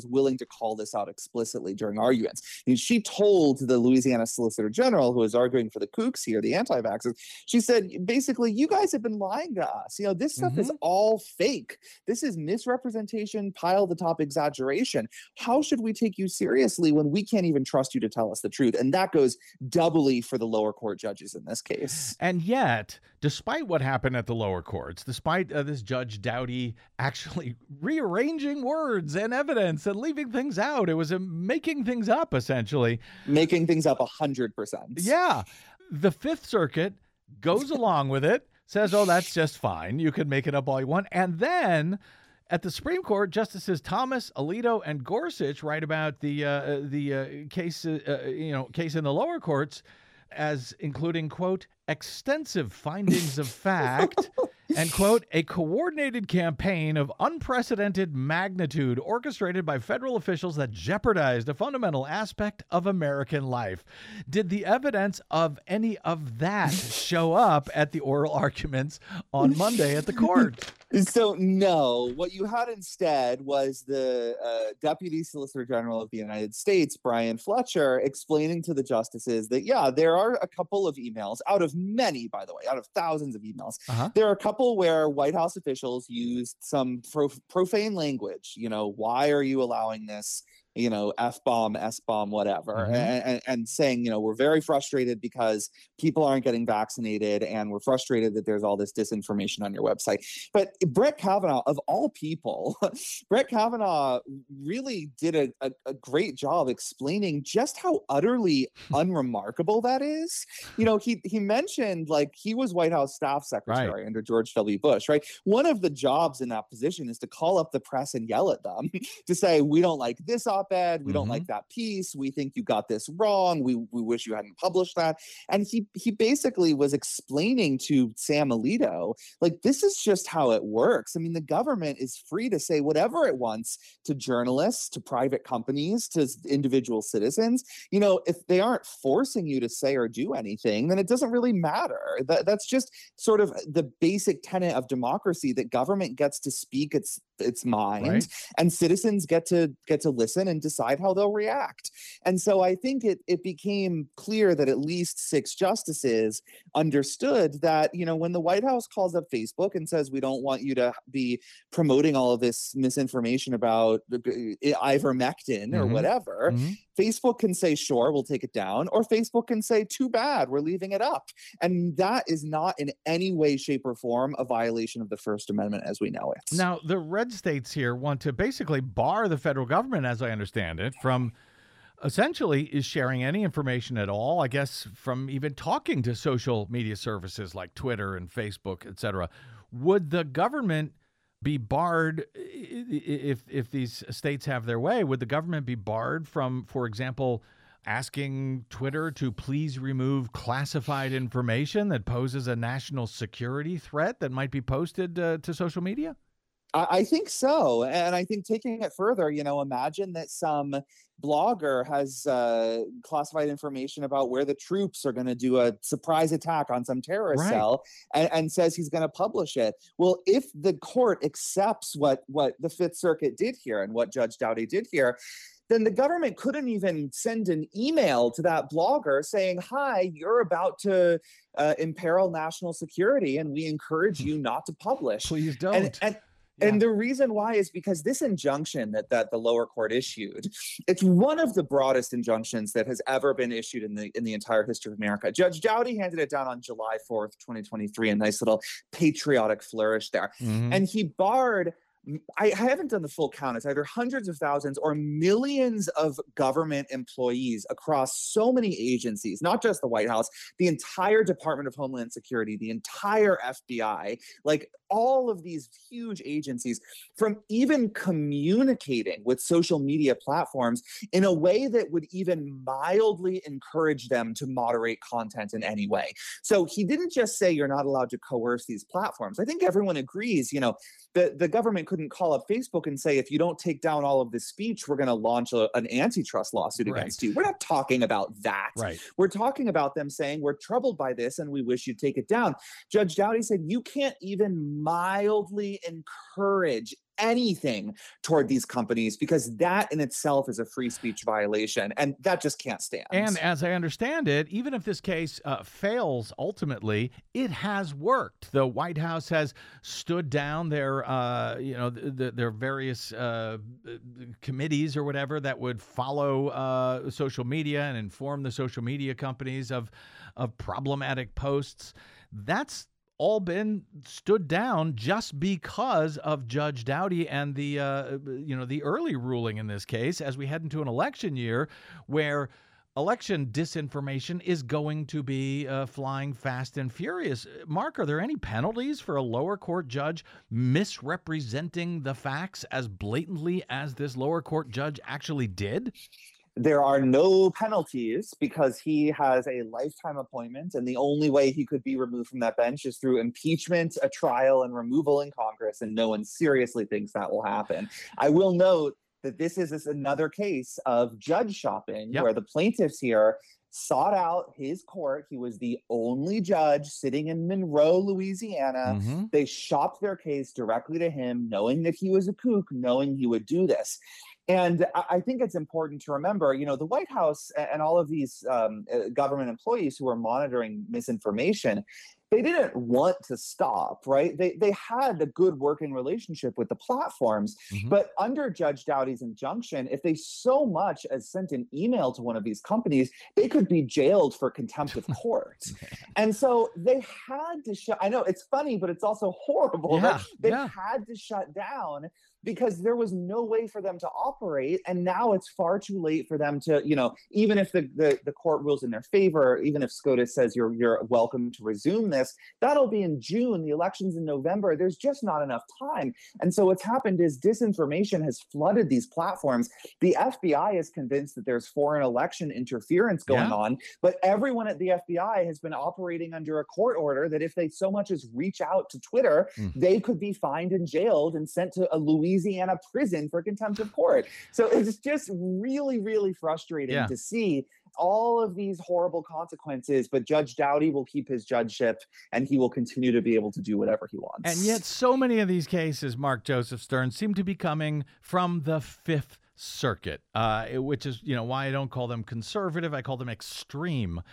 was willing to call this out explicitly during arguments. And she told the Louisiana Solicitor General, who was arguing for the kooks here, the anti-vaxxers, she said, basically, you guys have been lying to us. This stuff is all fake. This is misrepresentation, piled atop exaggeration. How should we take you seriously when we can't even trust you to tell us the truth? And that goes doubly for the lower court judges in this case. And yet, despite what happened at the lower courts, despite this Judge Doughty actually rearranging words and evidence and leaving things out, it was making things up, essentially. Making things up 100%. Yeah. The Fifth Circuit goes along with it, says, oh, that's just fine. You can make it up all you want. And then at the Supreme Court, Justices Thomas, Alito, and Gorsuch write about the case in the lower courts as including, quote, extensive findings of fact and, quote, a coordinated campaign of unprecedented magnitude orchestrated by federal officials that jeopardized a fundamental aspect of American life. Did the evidence of any of that show up at the oral arguments on Monday at the court? So, no. What you had instead was the Deputy Solicitor General of the United States, Brian Fletcher, explaining to the justices that, yeah, there are a couple of emails, out of many, by the way, out of thousands of emails. There are a couple where White House officials used some profane language. Why are you allowing this? F-bomb, S-bomb, whatever, and saying, we're very frustrated because people aren't getting vaccinated and we're frustrated that there's all this disinformation on your website. But Brett Kavanaugh, of all people, Brett Kavanaugh really did a great job explaining just how utterly unremarkable that is. He mentioned, like, he was White House staff secretary under George W. Bush, right? One of the jobs in that position is to call up the press and yell at them to say, we don't like this op-ed, we don't like that piece, we think you got this wrong, we wish you hadn't published that. And he basically was explaining to Sam Alito, like, this is just how it works. I mean, the government is free to say whatever it wants to journalists, to private companies, to individual citizens. If they aren't forcing you to say or do anything, then it doesn't really matter. That's just sort of the basic tenet of democracy, that government gets to speak its mind, and citizens get to listen and decide how they'll react. And so I think it became clear that at least 6 justices understood that, when the White House calls up Facebook and says, we don't want you to be promoting all of this misinformation about ivermectin or whatever, Facebook can say, sure, we'll take it down, or Facebook can say, too bad, we're leaving it up. And that is not in any way, shape, or form a violation of the First Amendment as we know it. Now, the red states here want to basically bar the federal government, as I understand it, from essentially is sharing any information at all, I guess, from even talking to social media services like Twitter and Facebook, et cetera. Would the government be barred if these states have their way? Would the government be barred from, for example, asking Twitter to please remove classified information that poses a national security threat that might be posted to social media? I think so. And I think taking it further, imagine that some blogger has classified information about where the troops are going to do a surprise attack on some terrorist cell and says he's going to publish it. Well, if the court accepts what the Fifth Circuit did here and what Judge Doughty did here, then the government couldn't even send an email to that blogger saying, hi, you're about to imperil national security and we encourage you not to publish. Please don't. And the reason why is because this injunction that the lower court issued, it's one of the broadest injunctions that has ever been issued in the entire history of America. Judge Doughty handed it down on July 4th, 2023, a nice little patriotic flourish there. And he barred, I haven't done the full count, it's either hundreds of thousands or millions of government employees across so many agencies, not just the White House, the entire Department of Homeland Security, the entire FBI, like all of these huge agencies, from even communicating with social media platforms in a way that would even mildly encourage them to moderate content in any way. So he didn't just say you're not allowed to coerce these platforms. I think everyone agrees, the government couldn't call up Facebook and say, if you don't take down all of this speech, we're going to launch an antitrust lawsuit against you. We're not talking about that. We're talking about them saying, we're troubled by this and we wish you'd take it down. Judge Doughty said, you can't even mildly encourage anything toward these companies, because that in itself is a free speech violation, and that just can't stand. And as I understand it, even if this case fails ultimately, it has worked. The White House has stood down their, their various committees or whatever that would follow social media and inform the social media companies of problematic posts. That's all been stood down just because of Judge Doughty and the early ruling in this case, as we head into an election year where election disinformation is going to be flying fast and furious. Mark, are there any penalties for a lower court judge misrepresenting the facts as blatantly as this lower court judge actually did? There are no penalties because he has a lifetime appointment, and the only way he could be removed from that bench is through impeachment, a trial, and removal in Congress, and no one seriously thinks that will happen. I will note that this is another case of judge shopping, where the plaintiffs here sought out his court. He was the only judge sitting in Monroe, Louisiana. They shopped their case directly to him, knowing that he was a kook, knowing he would do this. And I think it's important to remember, the White House and all of these government employees who are monitoring misinformation, they didn't want to stop, right? They had a good working relationship with the platforms, but under Judge Doughty's injunction, if they so much as sent an email to one of these companies, they could be jailed for contempt of court. And so they had to shut. I know it's funny, but it's also horrible. Right? They had to shut down because there was no way for them to operate. And now it's far too late for them to, even if the court rules in their favor, even if SCOTUS says you're welcome to resume this, that'll be in June. The election's in November. There's just not enough time. And so what's happened is disinformation has flooded these platforms. The FBI is convinced that there's foreign election interference going on, but everyone at the FBI has been operating under a court order that if they so much as reach out to Twitter, they could be fined and jailed and sent to a Louisiana prison for contempt of court. So it's just really, really frustrating to see all of these horrible consequences, but Judge Doughty will keep his judgeship and he will continue to be able to do whatever he wants. And yet so many of these cases, Mark Joseph Stern, seem to be coming from the Fifth Circuit, which is, why I don't call them conservative. I call them extreme.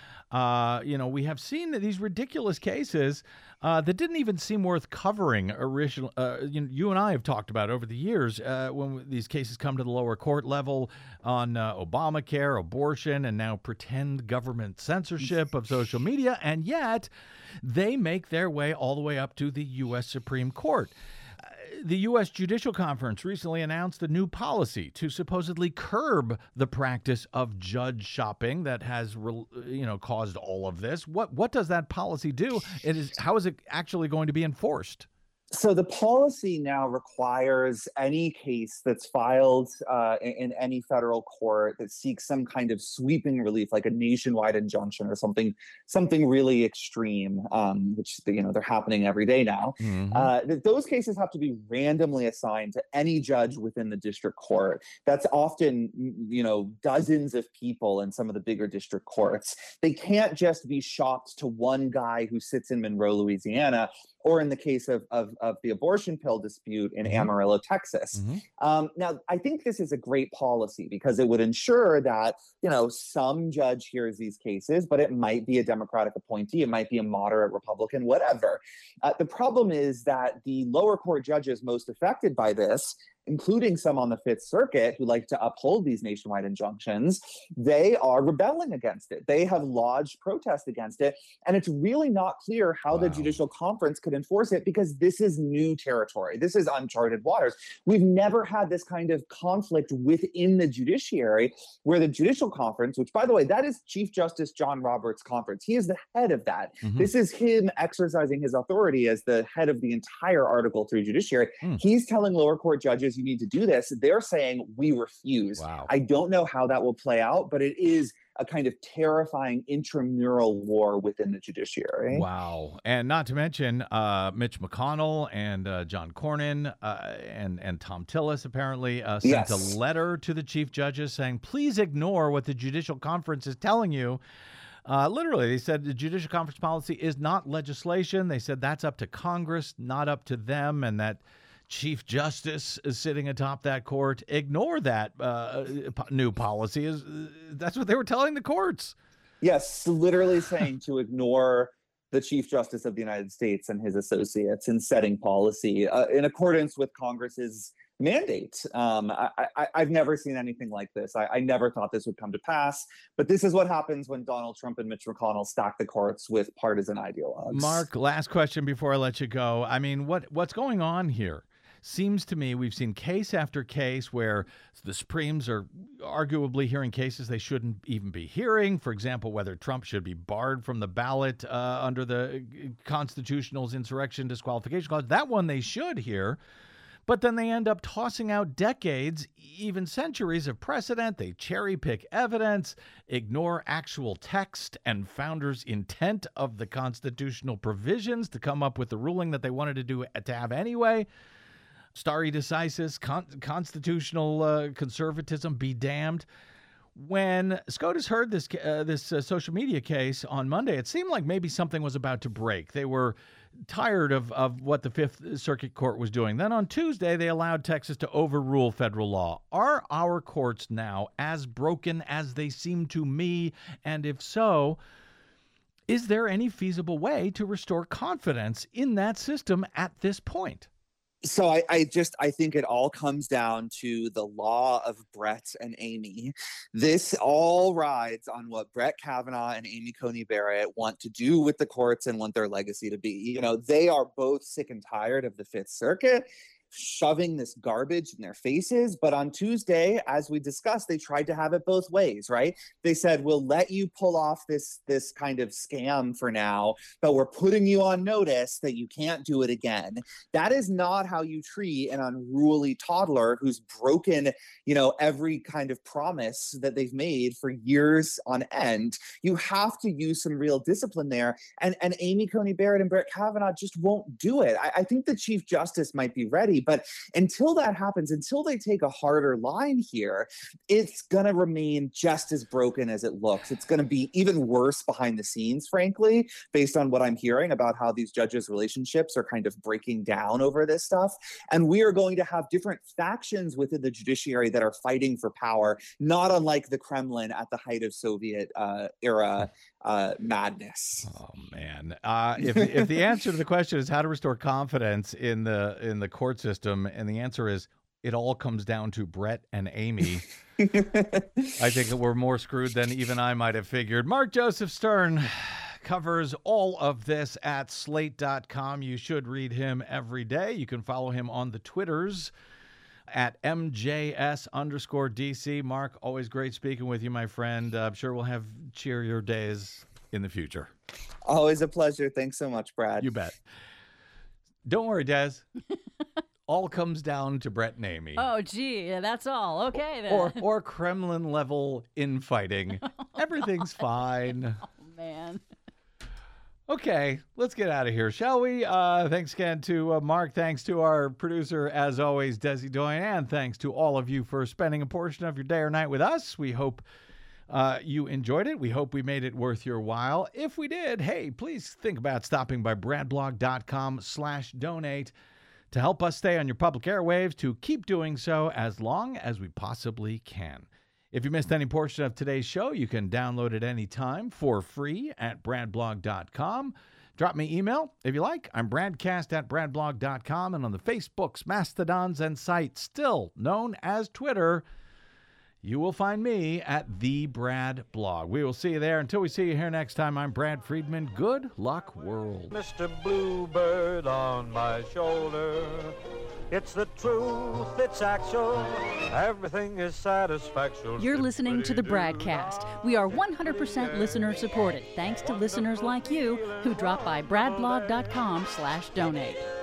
We have seen these ridiculous cases that didn't even seem worth covering original. You and I have talked about over the years when these cases come to the lower court level on Obamacare, abortion, and now pretend government censorship of social media. And yet they make their way all the way up to the U.S. Supreme Court. The U.S. Judicial Conference recently announced a new policy to supposedly curb the practice of judge shopping that has, caused all of this. What does that policy do? How is it actually going to be enforced? So the policy now requires any case that's filed in any federal court that seeks some kind of sweeping relief, like a nationwide injunction or something really extreme, which they're happening every day now. Those cases have to be randomly assigned to any judge within the district court. That's often dozens of people in some of the bigger district courts. They can't just be shopped to one guy who sits in Monroe, Louisiana, or in the case of the abortion pill dispute in Amarillo, Texas. Now, I think this is a great policy because it would ensure that, some judge hears these cases, but it might be a Democratic appointee, it might be a moderate Republican, whatever. The problem is that the lower court judges most affected by this, including some on the Fifth Circuit who like to uphold these nationwide injunctions, they are rebelling against it. They have lodged protest against it. And it's really not clear how the Judicial Conference could enforce it because this is new territory. This is uncharted waters. We've never had this kind of conflict within the judiciary where the Judicial Conference, which, by the way, that is Chief Justice John Roberts' conference. He is the head of that. This is him exercising his authority as the head of the entire Article III judiciary. He's telling lower court judges, you need to do this. They're saying we refuse. I don't know how that will play out, but it is a kind of terrifying intramural war within the judiciary. Wow. And not to mention Mitch McConnell and John Cornyn and Tom Tillis apparently sent a letter to the chief judges saying, please ignore what the Judicial Conference is telling you. Literally, they said the Judicial Conference policy is not legislation. They said that's up to Congress, not up to them, and that Chief Justice is sitting atop that court. Ignore that new policy. That's what they were telling the courts. Yes, literally saying to ignore the Chief Justice of the United States and his associates in setting policy in accordance with Congress's mandate. I've never seen anything like this. I never thought this would come to pass, but this is what happens when Donald Trump and Mitch McConnell stack the courts with partisan ideologues. Mark, last question before I let you go. I mean, what's going on here? Seems to me we've seen case after case where the Supremes are arguably hearing cases they shouldn't even be hearing. For example, whether Trump should be barred from the ballot under the Constitutional's insurrection disqualification clause. That one they should hear. But then they end up tossing out decades, even centuries of precedent. They cherry pick evidence, ignore actual text and founders' intent of the constitutional provisions to come up with the ruling that they wanted to have anyway. Stare decisis, constitutional conservatism be damned. When SCOTUS heard this social media case on Monday, it seemed like maybe something was about to break. They were tired of what the Fifth Circuit Court was doing. Then on Tuesday, they allowed Texas to overrule federal law. Are our courts now as broken as they seem to me? And if so, is there any feasible way to restore confidence in that system at this point? So I think it all comes down to the law of Brett and Amy. This all rides on what Brett Kavanaugh and Amy Coney Barrett want to do with the courts and want their legacy to be. You know, they are both sick and tired of the Fifth Circuit shoving this garbage in their faces. But on Tuesday, as we discussed, they tried to have it both ways, right? They said, we'll let you pull off this kind of scam for now, but we're putting you on notice that you can't do it again. That is not how you treat an unruly toddler who's broken, every kind of promise that they've made for years on end. You have to use some real discipline there. And Amy Coney Barrett and Brett Kavanaugh just won't do it. I think the Chief Justice might be ready, but until that happens, until they take a harder line here, it's going to remain just as broken as it looks. It's going to be even worse behind the scenes, frankly, based on what I'm hearing about how these judges' relationships are kind of breaking down over this stuff. And we are going to have different factions within the judiciary that are fighting for power, not unlike the Kremlin at the height of Soviet era madness. Oh man! If the answer to the question is how to restore confidence in the court system, and the answer is it all comes down to Brett and Amy, I think that we're more screwed than even I might have figured. Mark Joseph Stern covers all of this at slate.com. You should read him every day. You can follow him on the Twitters at MJS_DC. Mark, always great speaking with you, my friend. I'm sure we'll have cheerier days in the future. Always a pleasure. Thanks so much, Brad. You bet. Don't worry, Des. All comes down to Brett and Amy. Oh, gee, that's all. Okay, then. Or Kremlin-level infighting. Everything's fine. Oh, man. Okay, let's get out of here, shall we? Thanks again to Mark. Thanks to our producer, as always, Desi Doyen. And thanks to all of you for spending a portion of your day or night with us. We hope you enjoyed it. We hope we made it worth your while. If we did, hey, please think about stopping by bradblog.com/donate to help us stay on your public airwaves, to keep doing so as long as we possibly can. If you missed any portion of today's show, you can download it anytime for free at bradblog.com. Drop me email if you like. I'm bradcast@bradblog.com, and on the Facebooks, Mastodons, and sites still known as Twitter, you will find me at The Brad Blog. We will see you there. Until we see you here next time, I'm Brad Friedman. Good luck, world. Mr. Bluebird on my shoulder. It's the truth, it's actual. Everything is satisfaction. You're listening to the Bradcast. We are 100% listener supported, thanks to listeners like you who drop by bradblog.com/donate.